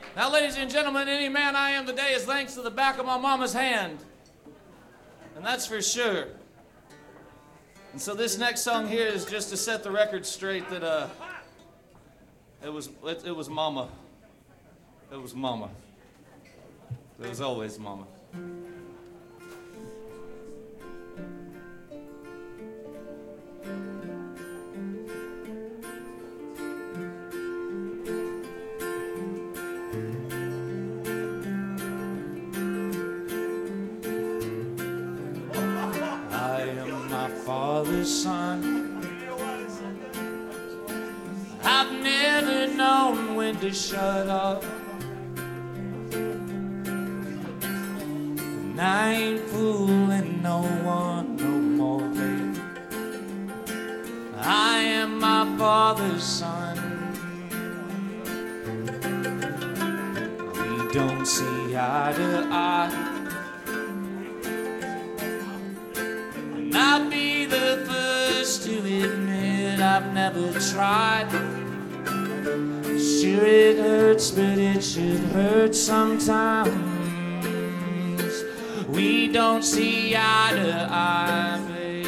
Now, ladies and gentlemen, any man I am today is thanks to the back of my mama's hand. And that's for sure. And so this next song here is just to set the record straight that it was mama. It was mama. It was always mama. Father's son. I've never known when to shut up, and I ain't fooling no one no more, babe. I am my father's son. We don't see eye to eye. I'll be the first to admit I've never tried. Sure it hurts, but it should hurt sometimes. We don't see eye to eye, babe.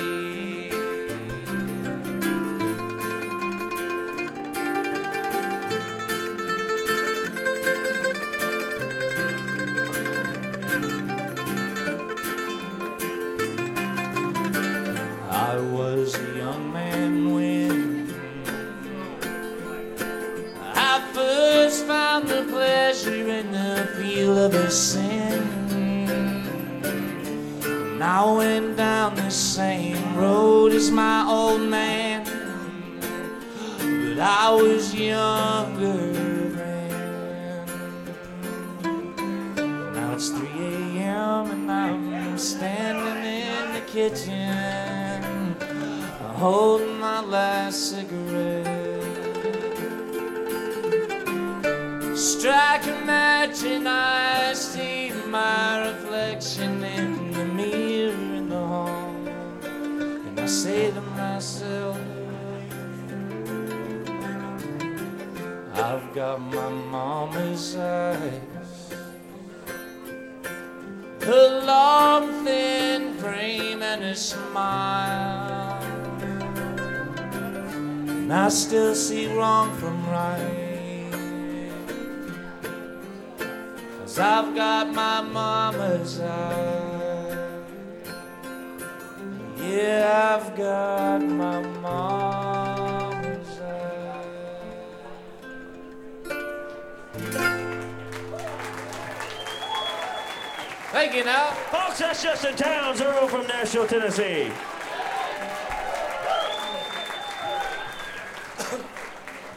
I was a young man when I first found the pleasure in the feel of a sin. And I went down the same road as my old man, but I was younger then. Now it's 3 a.m. and I'm standing in the kitchen, holding my last cigarette. Strike a match and I see my reflection in the mirror in the hall, and I say to myself, I've got my mama's eyes, her long thin frame and her smile. And I still see wrong from right, 'cause I've got my mama's eyes. Yeah, I've got my mama's eyes. Thank you now. Folks, that's Justin Townes, Earl from Nashville, Tennessee.